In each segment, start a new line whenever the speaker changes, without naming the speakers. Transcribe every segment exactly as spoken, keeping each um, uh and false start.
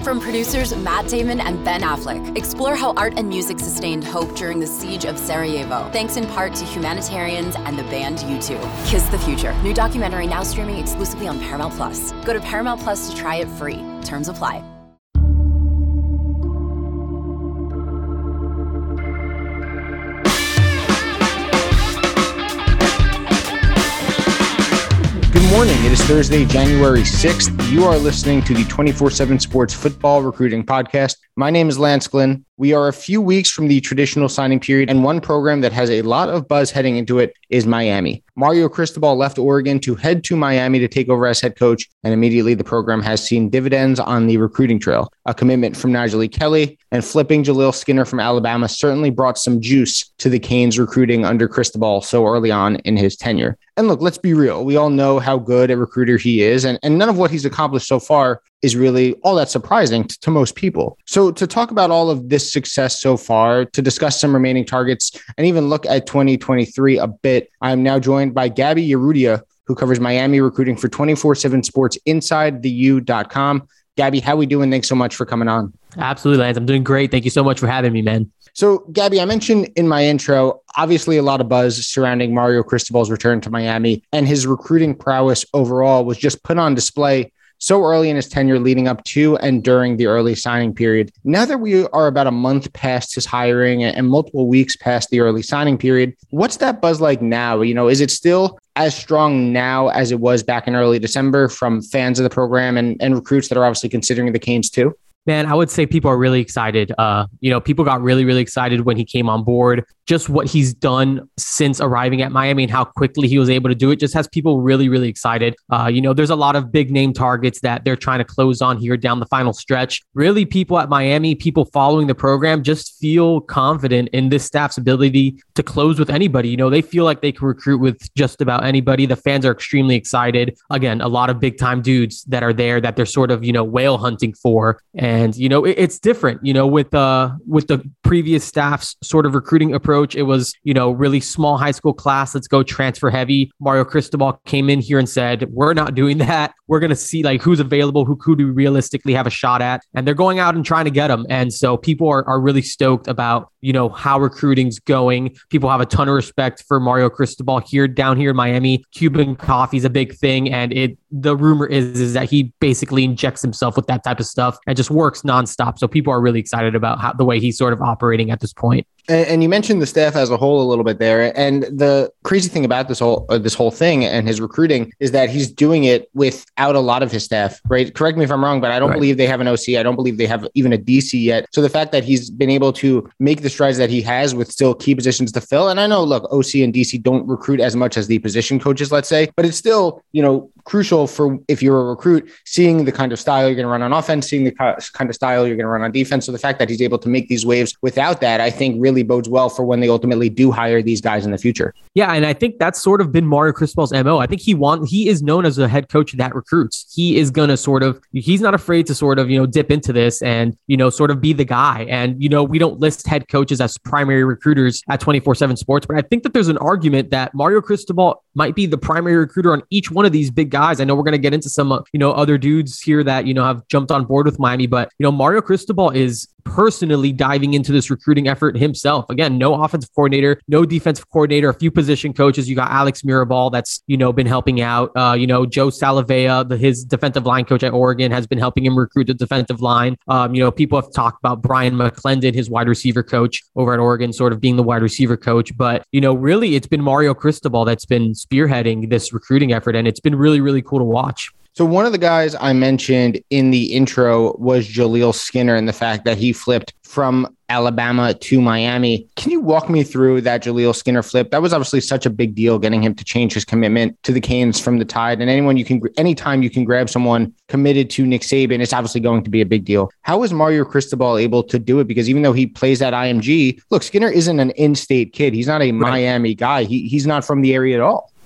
From producers Matt Damon and Ben Affleck, explore how art and music sustained hope during the siege of Sarajevo, thanks in part to humanitarians and the band U two. Kiss the Future. New documentary now streaming exclusively on Paramount Plus. Go to Paramount Plus to try it free. Terms apply.
Good morning. It is Thursday, January sixth. You are listening to the twenty-four seven Sports Football Recruiting Podcast. My name is Lance Glynn. We are a few weeks from the traditional signing period, and one program that has a lot of buzz heading into it is Miami. Mario Cristobal left Oregon to head to Miami to take over as head coach, and immediately the program has seen dividends on the recruiting trail. A commitment from Najee Kelly and flipping Jaleel Skinner from Alabama certainly brought some juice to the Canes recruiting under Cristobal so early on in his tenure. And look, let's be real. We all know how good a recruiter he is, and, and none of what he's accomplished so far is really all that surprising to, to most people. So to talk about all of this success so far, to discuss some remaining targets, and even look at twenty twenty-three a bit, I'm now joined by Gabby Urrutia, who covers Miami recruiting for twenty-four seven Sports inside the U dot com. Gabby, how we doing? Thanks so much for coming on.
Absolutely, Lance. I'm doing great. Thank you so much for having me, man.
So, Gabby, I mentioned in my intro, obviously a lot of buzz surrounding Mario Cristobal's return to Miami, and his recruiting prowess overall was just put on display so early in his tenure leading up to and during the early signing period. Now that we are about a month past his hiring and multiple weeks past the early signing period, what's that buzz like now? You know, is it still as strong now as it was back in early December from fans of the program and, and recruits that are obviously considering the Canes too?
Man, I would say people are really excited. Uh, you know, people got really, really excited when he came on board. Just what he's done since arriving at Miami and how quickly he was able to do it just has people really, really excited. Uh, you know, there's a lot of big name targets that they're trying to close on here down the final stretch. Really, people at Miami, people following the program just feel confident in this staff's ability to close with anybody. You know, they feel like they can recruit with just about anybody. The fans are extremely excited. Again, a lot of big time dudes that are there that they're sort of, you know, whale hunting for. And And, you know, it, it's different, you know, with uh, with the previous staff's sort of recruiting approach. It was, you know, really small high school class. Let's go transfer heavy. Mario Cristobal came in here and said, we're not doing that. We're going to see like who's available, who could we realistically have a shot at. And they're going out and trying to get them. And so people are, are really stoked about, you know, how recruiting's going. People have a ton of respect for Mario Cristobal here down here in Miami. Cuban coffee is a big thing. And it the rumor is, is that he basically injects himself with that type of stuff and just works nonstop. So people are really excited about how the way he's sort of operating at this point.
And, and you mentioned the staff as a whole a little bit there. And the crazy thing about this whole uh, this whole thing and his recruiting is that he's doing it without a lot of his staff, right? Correct me if I'm wrong, but I don't right. believe they have an O C. I don't believe they have even a D C yet. So the fact that he's been able to make the strides that he has with still key positions to fill. And I know, look, O C and D C don't recruit as much as the position coaches, let's say, but it's still, you know, crucial for if you're a recruit, seeing the kind of style you're going to run on offense, seeing the kind of style you're going to run on defense. So the fact that he's able to make these waves without that, I think really bodes well for when they ultimately do hire these guys in the future.
Yeah, and I think that's sort of been Mario Cristobal's M O. I think he want he is known as a head coach that recruits. He is going to sort of, he's not afraid to sort of, you know, dip into this and, you know, sort of be the guy. And, you know, we don't list head coaches as primary recruiters at twenty-four seven Sports, but I think that there's an argument that Mario Cristobal might be the primary recruiter on each one of these big guys. I know we're going to get into some, uh, you know, other dudes here that, you know, have jumped on board with Miami, but, you know, Mario Cristobal is personally diving into this recruiting effort himself. Again, no offensive coordinator, no defensive coordinator, a few position coaches. You got Alex Mirabal that's, you know, been helping out. Uh, you know, Joe Salavea, the, his defensive line coach at Oregon, has been helping him recruit the defensive line. Um, you know, people have talked about Brian McClendon, his wide receiver coach over at Oregon, sort of being the wide receiver coach. But, you know, really, it's been Mario Cristobal that's been spearheading this recruiting effort, and it's been really, really cool to watch.
So one of the guys I mentioned in the intro was Jaleel Skinner and the fact that he flipped from Alabama to Miami. Can you walk me through that Jaleel Skinner flip? That was obviously such a big deal, getting him to change his commitment to the Canes from the Tide. And anyone you can, anytime you can grab someone committed to Nick Saban, it's obviously going to be a big deal. How is Mario Cristobal able to do it? Because even though he plays at I M G, look, Skinner isn't an in-state kid. He's not a right. Miami guy. He He's not from the area at all.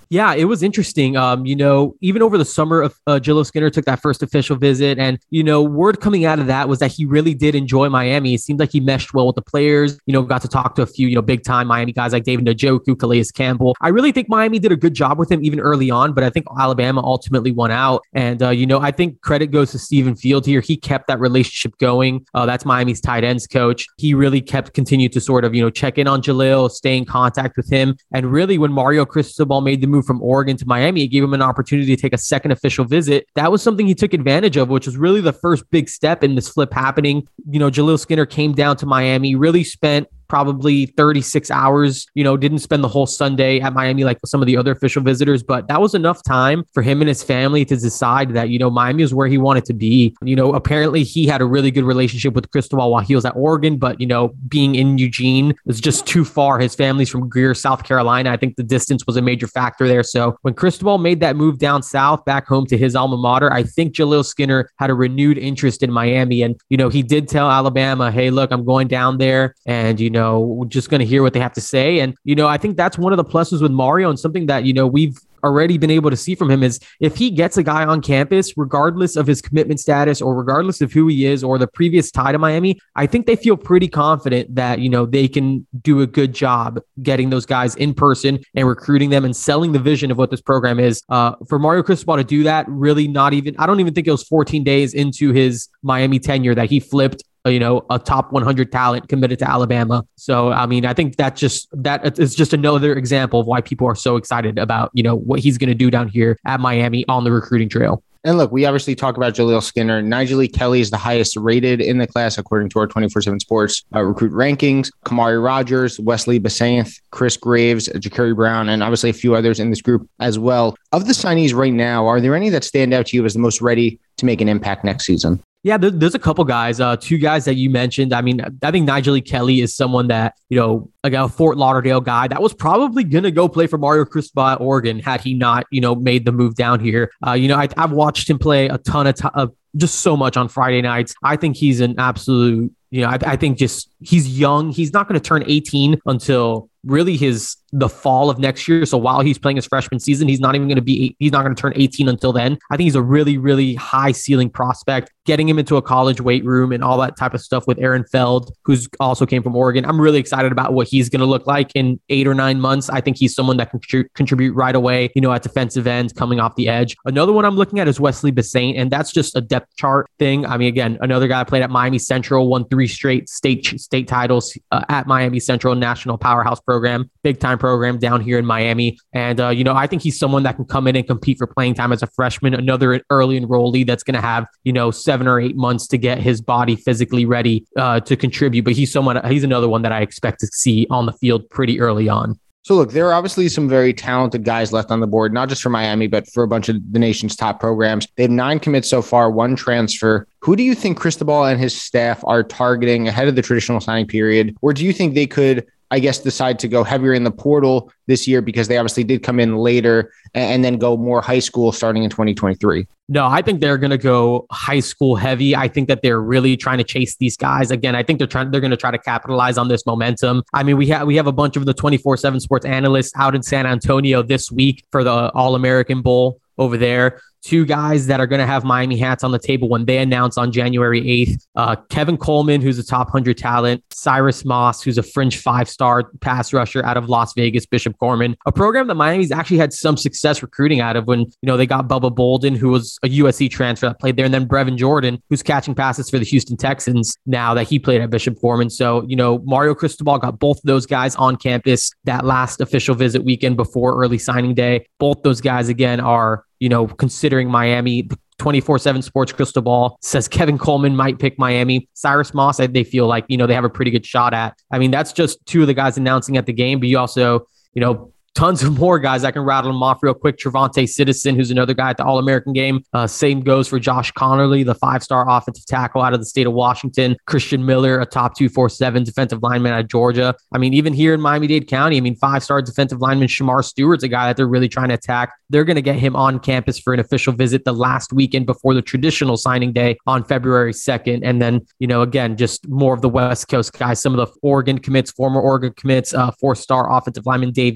Yeah, it was interesting. Um, you know, even over the summer, uh, Jaleel Skinner took that first official visit, and you know, word coming out of that was that he really did enjoy Miami. It seemed like he meshed well with the players. You know, got to talk to a few, you know, big time Miami guys like David Njoku, Calais Campbell. I really think Miami did a good job with him even early on, but I think Alabama ultimately won out. And uh, you know, I think credit goes to Stephen Field here. He kept that relationship going. Uh, that's Miami's tight ends coach. He really kept continued to sort of, you know, check in on Jaleel, stay in contact with him, and really when Mario Cristobal made the move from Oregon to Miami, it gave him an opportunity to take a second official visit. That was something he took advantage of, which was really the first big step in this flip happening. You know, Jaleel Skinner came down to Miami, really spent probably thirty-six hours, you know, didn't spend the whole Sunday at Miami like some of the other official visitors, but that was enough time for him and his family to decide that, you know, Miami was where he wanted to be. You know, apparently he had a really good relationship with Cristobal while he was at Oregon, but, you know, being in Eugene was just too far. His family's from Greer, South Carolina. I think the distance was a major factor there. So when Cristobal made that move down south back home to his alma mater, I think Jaleel Skinner had a renewed interest in Miami. And, you know, he did tell Alabama, hey, look, I'm going down there and, you know, we're just going to hear what they have to say. And, you know, I think that's one of the pluses with Mario, and something that, you know, we've already been able to see from him is if he gets a guy on campus, regardless of his commitment status or regardless of who he is or the previous tie to Miami, I think they feel pretty confident that, you know, they can do a good job getting those guys in person and recruiting them and selling the vision of what this program is. Uh, for Mario Cristobal to do that, really not even, I don't even think it was fourteen days into his Miami tenure that he flipped, you know, a top one hundred talent committed to Alabama. So, I mean, I think that just, that is just another example of why people are so excited about, you know, what he's going to do down here at Miami on the recruiting trail.
And look, we obviously talk about Jaleel Skinner. Nyjalik Kelly is the highest rated in the class, according to our twenty-four seven Sports uh, recruit rankings. Kamari Rogers, Wesley Basanth, Chris Graves, Ja'Kerry Brown, and obviously a few others in this group as well. Of the signees right now, are there any that stand out to you as the most ready to make an impact next season?
Yeah, there, there's a couple guys, uh, two guys that you mentioned. I mean, I think Nyjalik Kelly is someone that, you know, like a Fort Lauderdale guy that was probably going to go play for Mario Cristobal at Oregon had he not, you know, made the move down here. Uh, you know, I, I've watched him play a ton of, t- of just so much on Friday nights. I think he's an absolute, you know, I, I think just he's young. He's not going to turn eighteen until really his the fall of next year. So while he's playing his freshman season, he's not even going to be, he's not going to turn eighteen until then. I think he's a really, really high ceiling prospect. Getting him into a college weight room and all that type of stuff with Aaron Feld, who's also came from Oregon. I'm really excited about what he's going to look like in eight or nine months. I think he's someone that can contri- contribute right away, you know, at defensive end coming off the edge. Another one I'm looking at is Wesley Basanth, and that's just a depth chart thing. I mean, again, another guy played at Miami Central, won three straight state state titles uh, at Miami Central, national powerhouse program, big time program down here in Miami. And, uh, you know, I think he's someone that can come in and compete for playing time as a freshman, another early enrollee that's going to have, you know, seven or eight months to get his body physically ready uh, to contribute. But he's someone, he's another one that I expect to see on the field pretty early on.
So look, there are obviously some very talented guys left on the board, not just for Miami, but for a bunch of the nation's top programs. They have nine commits so far, one transfer. Who do you think Cristobal and his staff are targeting ahead of the traditional signing period? Or do you think they could, I guess, decide to go heavier in the portal this year because they obviously did come in later and then go more high school starting in twenty twenty-three?
No, I think they're going to go high school heavy. I think that they're really trying to chase these guys. Again, I think they're trying, they're going to try to capitalize on this momentum. I mean, we have, we have a bunch of the twenty-four seven Sports analysts out in San Antonio this week for the All-American Bowl over there. Two guys that are going to have Miami hats on the table when they announce on January eighth. Uh, Kevin Coleman, who's a top one hundred talent. Cyrus Moss, who's a fringe five-star pass rusher out of Las Vegas, Bishop Gorman. A program that Miami's actually had some success recruiting out of when, you know, they got Bubba Bolden, who was a U S C transfer that played there, and then Brevin Jordan, who's catching passes for the Houston Texans now that he played at Bishop Gorman. So, you know, Mario Cristobal got both of those guys on campus that last official visit weekend before early signing day. Both those guys, again, are, you know, considering Miami. The twenty-four seven Sports crystal ball says Kevin Coleman might pick Miami. Cyrus Moss, they feel like, you know, they have a pretty good shot at. I mean, that's just two of the guys announcing at the game, but you also, you know, tons of more guys. I can rattle them off real quick. Trevante Citizen, who's another guy at the All-American game. Uh, same goes for Josh Connerly, the five-star offensive tackle out of the state of Washington. Christian Miller, a top two forty-seven defensive lineman out of Georgia. I mean, even here in Miami-Dade County, I mean, five-star defensive lineman Shamar Stewart's a guy that they're really trying to attack. They're going to get him on campus for an official visit the last weekend before the traditional signing day on February second. And then, you know, again, just more of the West Coast guys, some of the Oregon commits, former Oregon commits, uh, four-star offensive lineman Dave Yulee,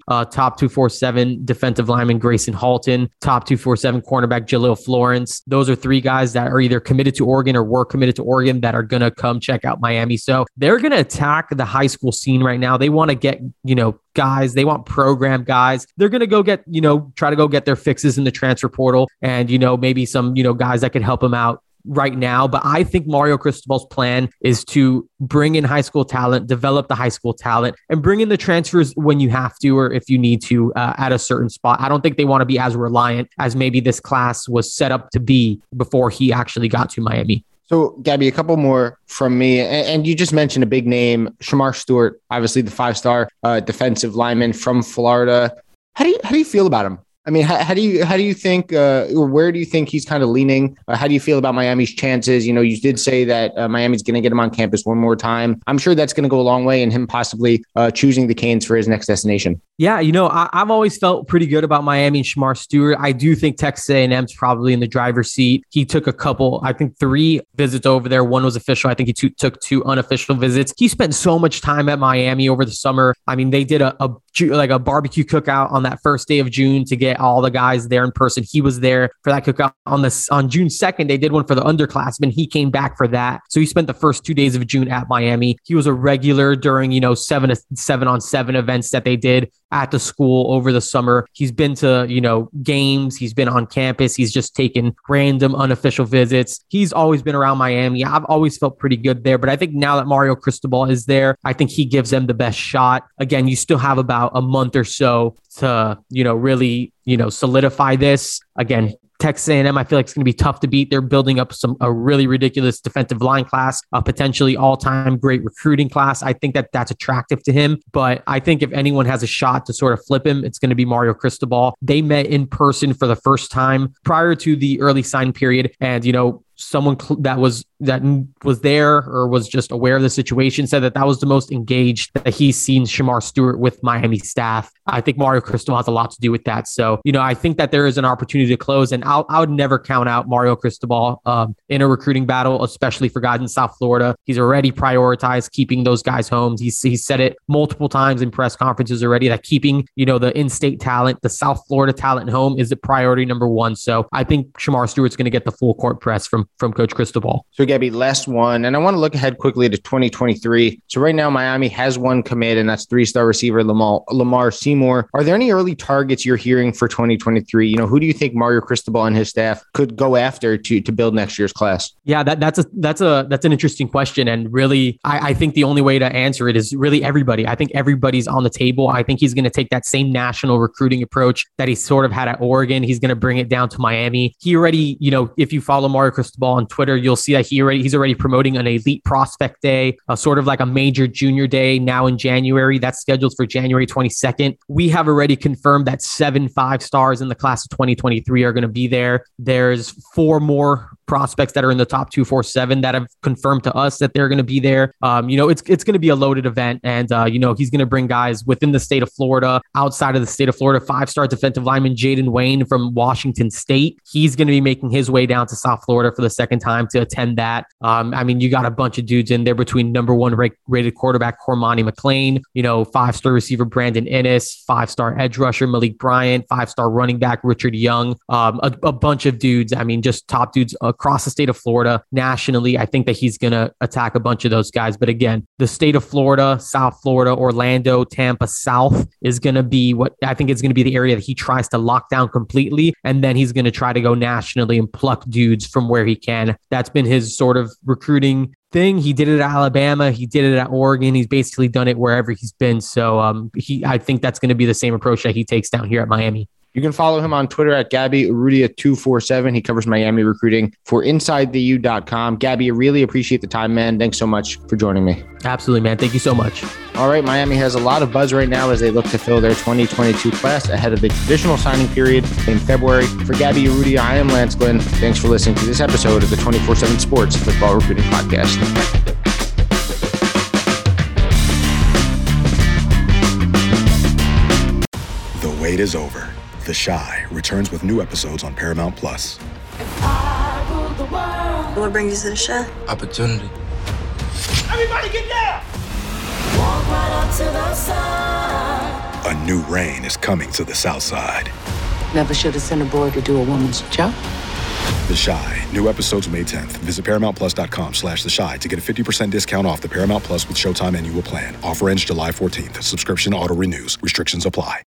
uh, top two forty-seven defensive lineman Grayson Halton, top two forty-seven cornerback Jaleel Florence. Those are three guys that are either committed to Oregon or were committed to Oregon that are going to come check out Miami. So they're going to attack the high school scene right now. They want to get, you know, guys, they want program guys. They're going to go get, you know, try to go get their fixes in the transfer portal and, you know, maybe some, you know, guys that could help them out right now. But I think Mario Cristobal's plan is to bring in high school talent, develop the high school talent, and bring in the transfers when you have to or if you need to uh, at a certain spot. I don't think they want to be as reliant as maybe this class was set up to be before he actually got to Miami.
So, Gabby, a couple more from me. And, and you just mentioned a big name, Shemar Stewart, obviously the five-star uh, defensive lineman from Florida. How do you how do you feel about him? I mean, how, how do you how do you think, uh, or where do you think he's kind of leaning? Uh, how do you feel about Miami's chances? You know, you did say that uh, Miami's going to get him on campus one more time. I'm sure that's going to go a long way in him possibly uh, choosing the Canes for his next destination.
Yeah, you know, I, I've always felt pretty good about Miami and Shemar Stewart. I do think Texas A and M's probably in the driver's seat. He took a couple, I think three visits over there. One was official. I think he t- took two unofficial visits. He spent so much time at Miami over the summer. I mean, they did a, a like a barbecue cookout on that first day of June to get all the guys there in person. He was there for that cookout on this on June second. They did one for the underclassmen. He came back for that. So he spent the first two days of June at Miami. He was a regular during, you know, seven to seven on seven events that they did at the school over the summer. He's been to, you know, games. He's been on campus. He's just taken random unofficial visits. He's always been around Miami. I've always felt pretty good there. But I think now that Mario Cristobal is there, I think he gives them the best shot. Again, you still have about a month or so to, you know, really, you know, solidify this. Again, Texas A and M, I feel like it's going to be tough to beat. They're building up some a really ridiculous defensive line class, a potentially all-time great recruiting class. I think that that's attractive to him. But I think if anyone has a shot to sort of flip him, it's going to be Mario Cristobal. They met in person for the first time prior to the early sign period. And, you know, someone that was that was there or was just aware of the situation said that that was the most engaged that he's seen Shemar Stewart with Miami staff. I think Mario Cristobal has a lot to do with that. So, you know, I think that there is an opportunity to close, and I'll, I would never count out Mario Cristobal um, in a recruiting battle, especially for guys in South Florida. He's already prioritized keeping those guys home. He's, he's said it multiple times in press conferences already that keeping, you know, the in-state talent, the South Florida talent home is the priority number one. So I think Shemar Stewart's going to get the full court press from from Coach Cristobal.
So, Gabby, last one, and I want to look ahead quickly to twenty twenty-three. So right now, Miami has one commit, and that's three-star receiver Lamar, Lamar Seymour. Are there any early targets you're hearing for twenty twenty-three? You know, who do you think Mario Cristobal and his staff could go after to to build next year's class?
Yeah, that that's a that's a that's an interesting question, and really, I, I think the only way to answer it is really everybody. I think everybody's on the table. I think he's going to take that same national recruiting approach that he sort of had at Oregon. He's going to bring it down to Miami. He already, you know, if you follow Mario Cristobal on Twitter, you'll see that he already he's already promoting an elite prospect day, a sort of like a major junior day now in January. That's scheduled for January twenty-second. We have already confirmed that seven five stars in the class of twenty twenty-three are going to be there. There's four more prospects that are in the top two forty-seven that have confirmed to us that they're going to be there. Um, you know, it's it's going to be a loaded event, and uh, you know, he's going to bring guys within the state of Florida, outside of the state of Florida. Five-star defensive lineman Jaden Wayne from Washington State. He's going to be making his way down to South Florida for the second time to attend that. Um, I mean, you got a bunch of dudes in there between number one rated quarterback Cormani McClain, you know, five-star receiver Brandon Ennis, five-star edge rusher Malik Bryant, five-star running back Richard Young, um, a, a bunch of dudes. I mean, just top dudes across the state of Florida. Nationally, I think that he's going to attack a bunch of those guys. But again, the state of Florida, South Florida, Orlando, Tampa, South is going to be what I think is going to be the area that he tries to lock down completely. And then he's going to try to go nationally and pluck dudes from where he can. That's been his sort of recruiting thing. He did it at Alabama. He did it at Oregon. He's basically done it wherever he's been. So um, he, I think that's going to be the same approach that he takes down here at Miami.
You can follow him on Twitter at Gabby Urrutia two forty-seven. He covers Miami recruiting for inside the u dot com. Gabby, I really appreciate the time, man. Thanks so much for joining me.
Absolutely, man. Thank you so much.
All right, Miami has a lot of buzz right now as they look to fill their twenty twenty-two class ahead of the traditional signing period in February. For Gabby Urrutia, I am Lance Glynn. Thanks for listening to this episode of the twenty-four seven Sports Football Recruiting Podcast.
The wait is over. The Chi returns with new episodes on Paramount Plus.
What brings you to the Chi?
Opportunity.
Everybody get down!
Walk right up to the sun.
A new reign is coming to the South Side.
Never should have sent a boy to do a woman's job.
The Chi. New episodes May tenth. Visit ParamountPlus.com slash The Chi to get a fifty percent discount off the Paramount Plus with Showtime annual plan. Offer ends July fourteenth. Subscription auto-renews. Restrictions apply.